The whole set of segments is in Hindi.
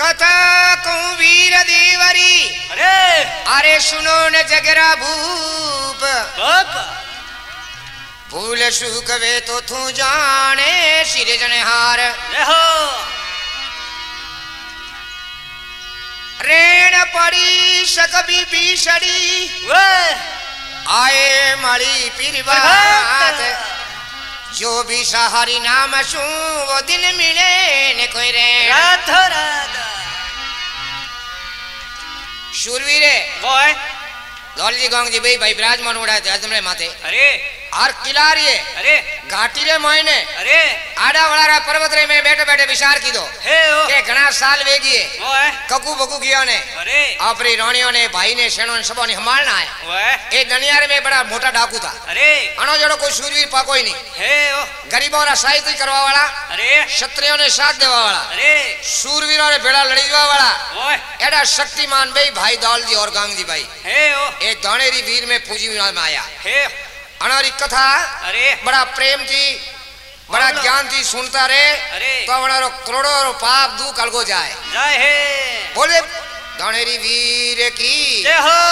कथा कहूँ वीर देवरी अरे अरे सुनो न जगरा भूप भूल सुख वे तो तू जाने सिरजनहार रेण पड़ी सकबी बीसड़ी आए मड़ी पिरवात जो भी सहारी नाम सू वो दिन मिले ने कोई रे शूरवीरे दौलजी गांव जी भाई विराजमान उड़ाए थे अजमरे माथे अरे और किला रही अरे घाटी रे मोइने अरे आड़ा वड़ा पर्वत रे में बैठे बैठे विचार की दो के घना साल वेगी ककू बकू गया ने अरे अपनी रानियों ने भाई ने सेनो ने सबो ने संभालना है एक दनियारे में बड़ा मोटा डाकू था अरे अनो जड़ो कोई शूरवीर पाको ही नहीं गरीबों रा सहायता करवा वाला अरे क्षत्रियों ने साथ देवा वाला अरे शूरवीरों ने बेड़ा लड़ीवा वाला एडा शक्तिमान भाई दौलजी और गांगजी भाई एक दानेरी वीर में पूजी में आया अनारी कथा अरे बड़ा प्रेम थी बड़ा ज्ञान थी सुनता रे तो हमारा करोड़ों पाप दुख अलगो जाए जय हे बोले दानेरी वीर की जय हो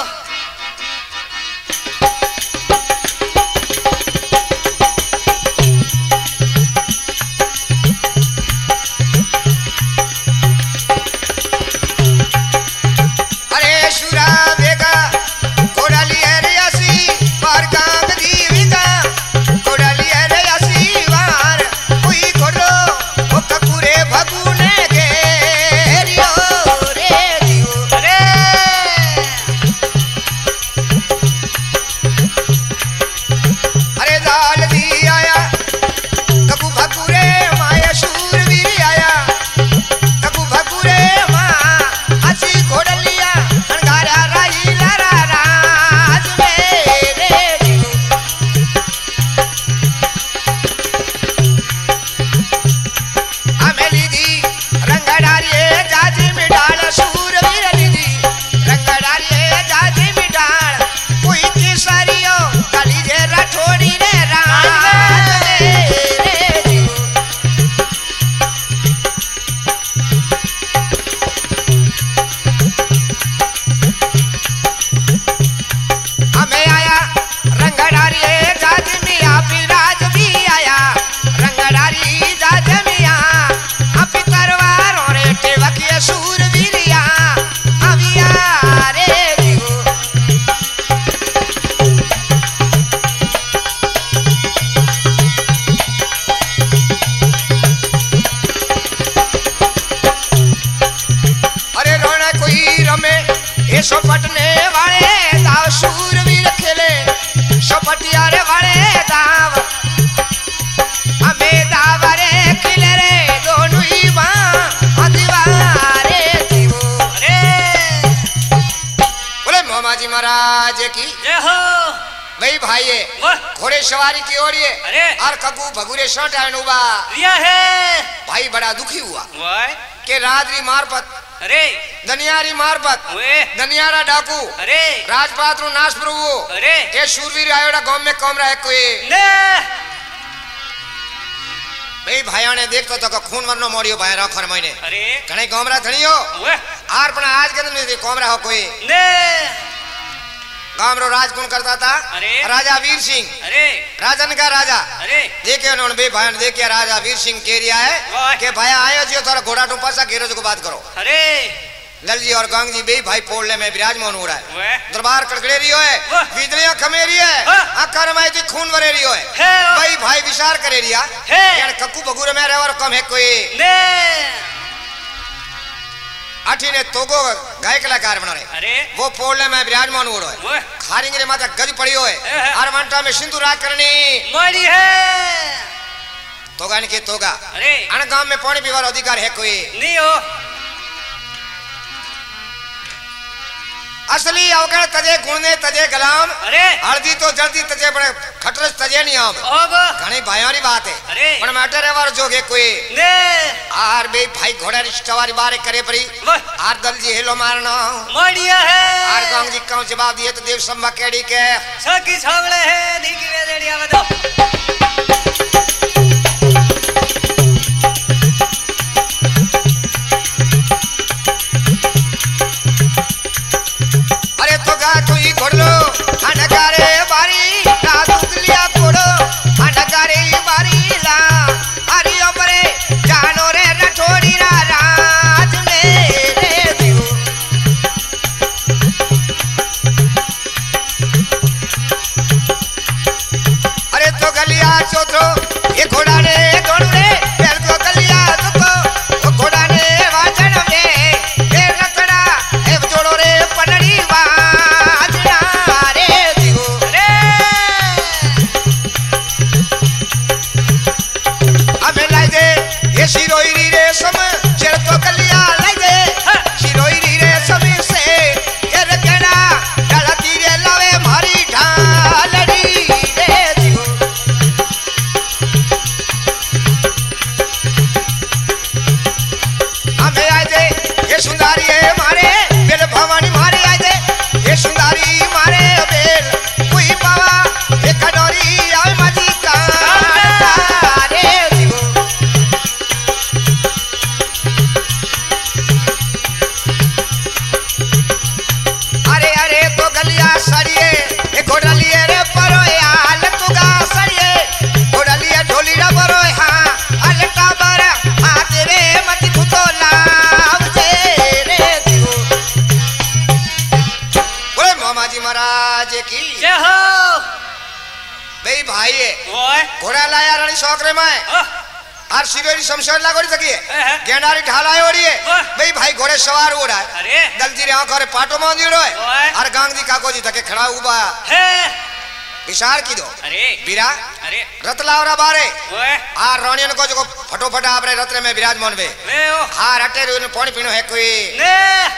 महाराज की जय हो भाई घोड़े सवारी की ओर और कबू भगुरे शर्ट उबा है भाई बड़ा दुखी हुआ के राजरी मार्फत अरे दनियारी मार्फत दनियारा डाकू अरे राजपात रो नाश प्रभु अरे ये शूरवीर आयोड़ा गांव में कम रहा है कोई भाई ने देखतो तो खून मरनो मोड़ियो भाई राखर महीने अरे घणे गामरा धणियो आर पण आज के दिन कोमरा हो कोई गांव रो राज कौन करता था राजा वीर सिंह राजन का राजा देखे उन्होंने बे भाई ने देखिया राजा वीर सिंह कह रिया है कि भाई आयो जियो थारा घोड़ा टू पासा घेरो जो बात करो ललजी और गांगजी बे भाई पोड़ले में विराजमान हो रहा है दरबार कड़कड़े रियो है बिजलियां खमे रही है आकर में थी खून भरे रियो है भाई भाई विचार करे रिया यार कक्कू बगुरे में रहवर कम है कोई आठी ने तोगो गाय कलाकार बना रहे वो पोड़ले में विराजमान हो रहा है खारिंगे माता गज पड़ियो है हर मंटा में सिंधु राज करनी मोड़ी है तोगा ने के तोगा अन गांव में पानी पीवार अधिकार है कोई नहीं हो असली अवगण तजे गुणने तजे गलाम हल्दी तो जल्दी तजे बड़े खटरस तजे नहीं आम घणी भाइयों बात है पण माटे रेवार जोगे कोई आर बे भाई घोड़ा रिश्तावारी बारे करे परी आर दल जी हेलो मारना मोड़िया है आर गांव जी काऊ जवाब दिए तो देव संभा केड़ी के सकी छावले है नीकी वेदेड़िया बतो ये शिरोई री रे सम चेर तो कलिया ले दे शिरोई री रे समी से ये रखना डालती रे लावे मारी ढालड़ी रे जीव हमें आए दे ये सुंदरी है मारे बेल भवानी मारे आए दे ये सुंदरी मारे बेल कोई पावा ये कटोरी आवे मजी का रे जीव अरे अरे तो गलिया सड़िए ये घोड़ा लिए रे परो याल तुगा सड़िए घोड़ा लिए ढोली रा परो हां अलटा बर हाथ रे मत खुतो लाव जे रे जीव बोले मामा जी महाराज की जय हो भाई भाई है ओए घोड़ा लाया रानी शौकरे में और शिरोरी शमशेर लागोरी सकी है गेंडारी ढालाए ओड़ी है भाई भाई घोड़े सवार हो रहा है अरे दलजी रे आंख रे पाटो मान दियो है ओए और गांगदी काको जी तके खड़ा उबा हे विचार की दो अरे बीरा अरे रतलावरा बारे ओए आ रानियन को जो फटोफट आपरे रत्न में विराजमान बे वे ओ हार हटे रे पानी पीनो है कोई ने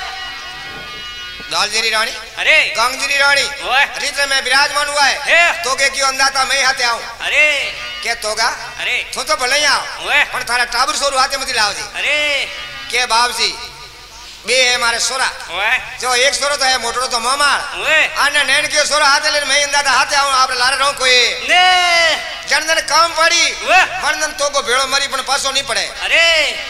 दालजीरी रानी अरे गांगजीरी रानी ओए रित्र में विराजमान हुआ है हे तो के क्यों अंदाता मैं हाथे आऊं अरे के तोगा अरे तू तो भले ही आओ ओए पण थारा टाबर सोरू हाथे मत लाव जी अरे के बाबजी बे है मारे सोरा ओए जो एक सोरो तो है मोटरो तो मामार ओए आने नैन के सोरो हाथे ले मैं अंदाता हाथे आऊं आप लारे रहूं कोई ने जनदन काम पड़ी ओए वरदन तो को भेड़ो मरी पण पासो नहीं पड़े अरे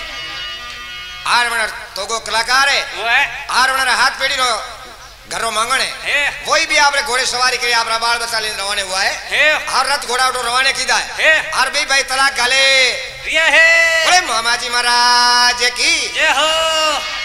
आर वनर तो को कलाकार है ओए आर वनर हाथ पेड़ी रो घरों मांगने हे वही भी आपने घोड़े सवारी के आपरा बाल बच्चा लेने रवाने हुआ है हे हर रथ घोड़ा उठो रवाने कीदा है हे और भी भाई तलाक गाले प्रिय है बोले मामा जी महाराज की जय हो